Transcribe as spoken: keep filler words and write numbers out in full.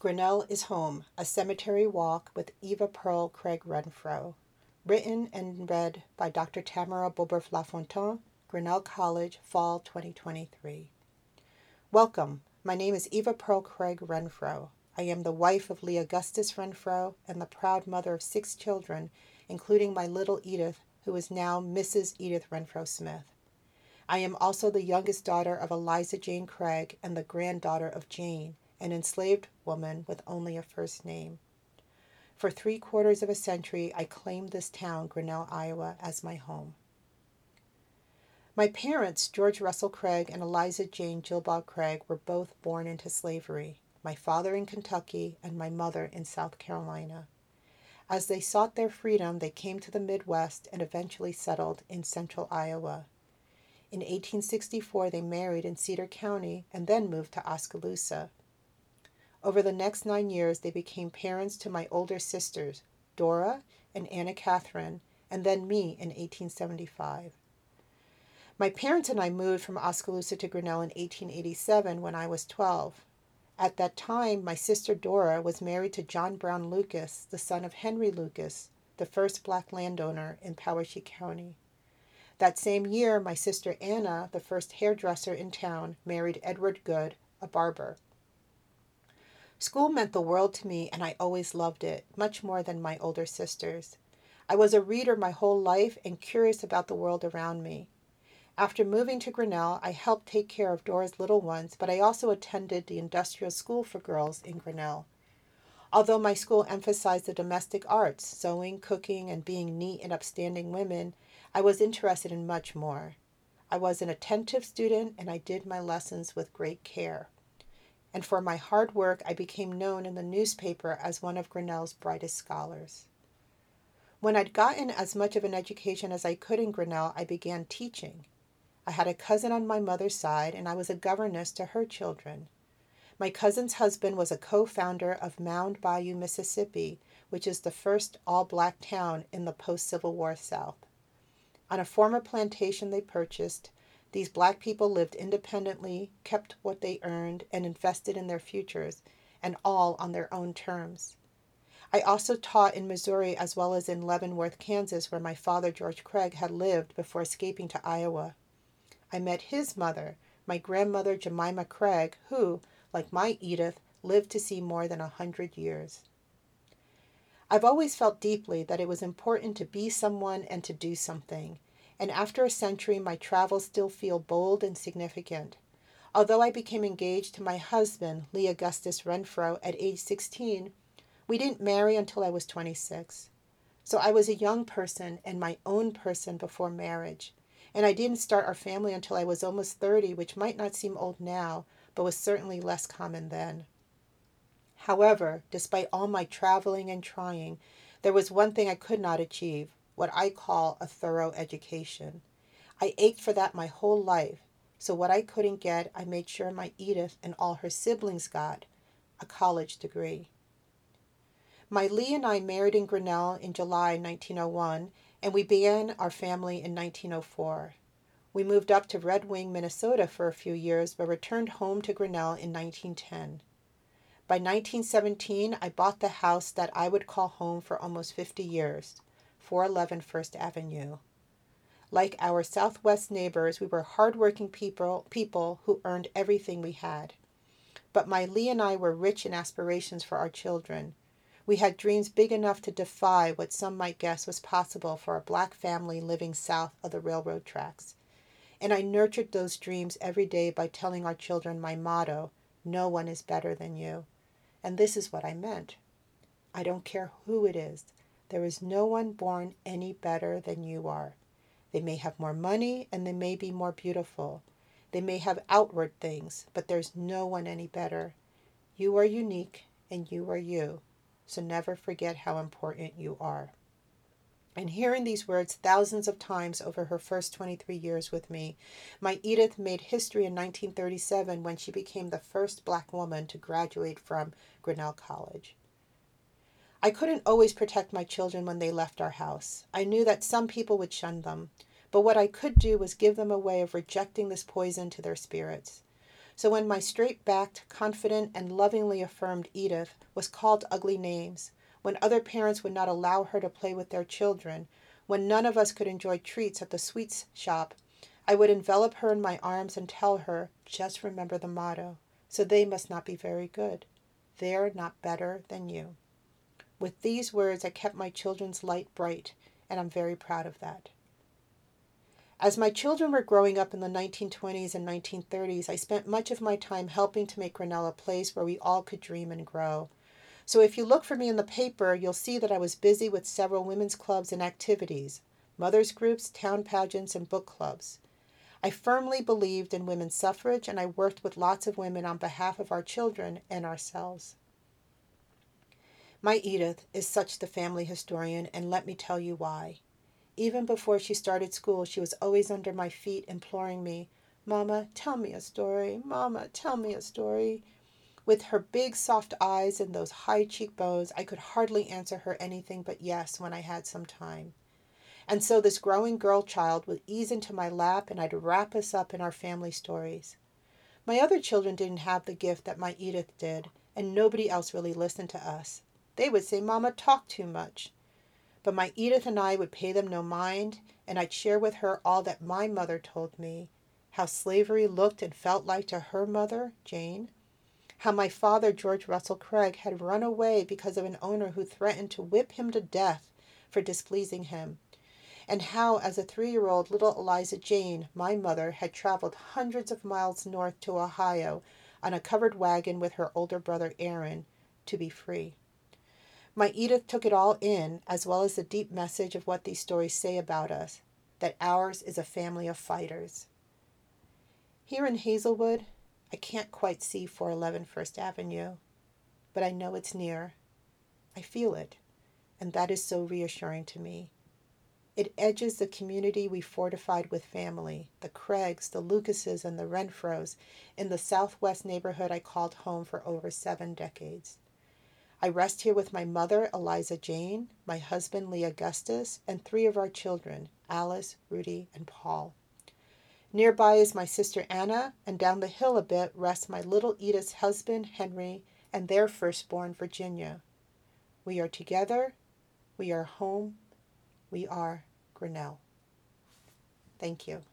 Grinnell is Home, a cemetery walk with Eva Pearl Craig Renfro. Written and read by Doctor Tamara Beaubourg-Lafontaine, Grinnell College, Fall twenty twenty-three. Welcome. My name is Eva Pearl Craig Renfro. I am the wife of Lee Augustus Renfro and the proud mother of six children, including my little Edith, who is now Missus Edith Renfro Smith. I am also the youngest daughter of Eliza Jane Craig and the granddaughter of Jane, an enslaved woman with only a first name. For three quarters of a century, I claimed this town, Grinnell, Iowa, as my home. My parents, George Russell Craig and Eliza Jane Gilbaugh Craig, were both born into slavery, my father in Kentucky and my mother in South Carolina. As they sought their freedom, they came to the Midwest and eventually settled in central Iowa. In eighteen sixty-four, they married in Cedar County and then moved to Oskaloosa. Over the next nine years, they became parents to my older sisters, Dora and Anna Catherine, and then me in eighteen seventy-five. My parents and I moved from Oskaloosa to Grinnell in eighteen eighty-seven when I was twelve. At that time, my sister Dora was married to John Brown Lucas, the son of Henry Lucas, the first black landowner in Poweshiek County. That same year, my sister Anna, the first hairdresser in town, married Edward Good, a barber. School meant the world to me, and I always loved it, much more than my older sisters. I was a reader my whole life and curious about the world around me. After moving to Grinnell, I helped take care of Dora's little ones, but I also attended the industrial school for girls in Grinnell. Although my school emphasized the domestic arts, sewing, cooking, and being neat and upstanding women, I was interested in much more. I was an attentive student, and I did my lessons with great care. And for my hard work, I became known in the newspaper as one of Grinnell's brightest scholars. When I'd gotten as much of an education as I could in Grinnell, I began teaching. I had a cousin on my mother's side, and I was a governess to her children. My cousin's husband was a co-founder of Mound Bayou, Mississippi, which is the first all-black town in the post-Civil War South. On a former plantation they purchased, these black people lived independently, kept what they earned, and invested in their futures, and all on their own terms. I also taught in Missouri as well as in Leavenworth, Kansas, where my father, George Craig, had lived before escaping to Iowa. I met his mother, my grandmother Jemima Craig, who, like my Edith, lived to see more than a hundred years. I've always felt deeply that it was important to be someone and to do something, and after a century, my travels still feel bold and significant. Although I became engaged to my husband, Lee Augustus Renfro, at age sixteen, we didn't marry until I was twenty-six. So I was a young person and my own person before marriage, and I didn't start our family until I was almost thirty, which might not seem old now, but was certainly less common then. However, despite all my traveling and trying, there was one thing I could not achieve, what I call a thorough education. I ached for that my whole life, so what I couldn't get, I made sure my Edith and all her siblings got, a college degree. My Lee and I married in Grinnell in July nineteen oh one, and we began our family in nineteen oh four. We moved up to Red Wing, Minnesota for a few years, but returned home to Grinnell in nineteen ten. By nineteen seventeen, I bought the house that I would call home for almost fifty years, four eleven First Avenue. Like our Southwest neighbors, we were hardworking people, people who earned everything we had. But my Lee and I were rich in aspirations for our children. We had dreams big enough to defy what some might guess was possible for a black family living south of the railroad tracks. And I nurtured those dreams every day by telling our children my motto, "No one is better than you." And this is what I meant. I don't care who it is. There is no one born any better than you are. They may have more money and they may be more beautiful. They may have outward things, but there's no one any better. You are unique and you are you. So never forget how important you are. And hearing these words thousands of times over her first twenty-three years with me, my Edith made history in nineteen thirty-seven when she became the first black woman to graduate from Grinnell College. I couldn't always protect my children when they left our house. I knew that some people would shun them, but what I could do was give them a way of rejecting this poison to their spirits. So when my straight-backed, confident, and lovingly affirmed Edith was called ugly names, when other parents would not allow her to play with their children, when none of us could enjoy treats at the sweets shop, I would envelop her in my arms and tell her, just remember the motto, so they must not be very good. They're not better than you. With these words, I kept my children's light bright, and I'm very proud of that. As my children were growing up in the nineteen twenties and nineteen thirties, I spent much of my time helping to make Grinnell a place where we all could dream and grow. So if you look for me in the paper, you'll see that I was busy with several women's clubs and activities, mothers' groups, town pageants, and book clubs. I firmly believed in women's suffrage, and I worked with lots of women on behalf of our children and ourselves. My Edith is such the family historian, and let me tell you why. Even before she started school, she was always under my feet imploring me, "Mama, tell me a story. Mama, tell me a story." With her big soft eyes and those high cheekbones, I could hardly answer her anything but yes when I had some time. And so this growing girl child would ease into my lap, and I'd wrap us up in our family stories. My other children didn't have the gift that my Edith did, and nobody else really listened to us. They would say Mama talked too much. But my Edith and I would pay them no mind, and I'd share with her all that my mother told me, how slavery looked and felt like to her mother, Jane, how my father, George Russell Craig, had run away because of an owner who threatened to whip him to death for displeasing him, and how, as a three-year-old little Eliza Jane, my mother had traveled hundreds of miles north to Ohio on a covered wagon with her older brother Aaron to be free. My Edith took it all in, as well as the deep message of what these stories say about us, that ours is a family of fighters. Here in Hazelwood, I can't quite see four eleven First Avenue, but I know it's near. I feel it, and that is so reassuring to me. It edges the community we fortified with family, the Craigs, the Lucases, and the Renfros, in the southwest neighborhood I called home for over seven decades. I rest here with my mother, Eliza Jane, my husband, Lee Augustus, and three of our children, Alice, Rudy, and Paul. Nearby is my sister Anna, and down the hill a bit rests my little Edith's husband, Henry, and their firstborn, Virginia. We are together. We are home. We are Grinnell. Thank you.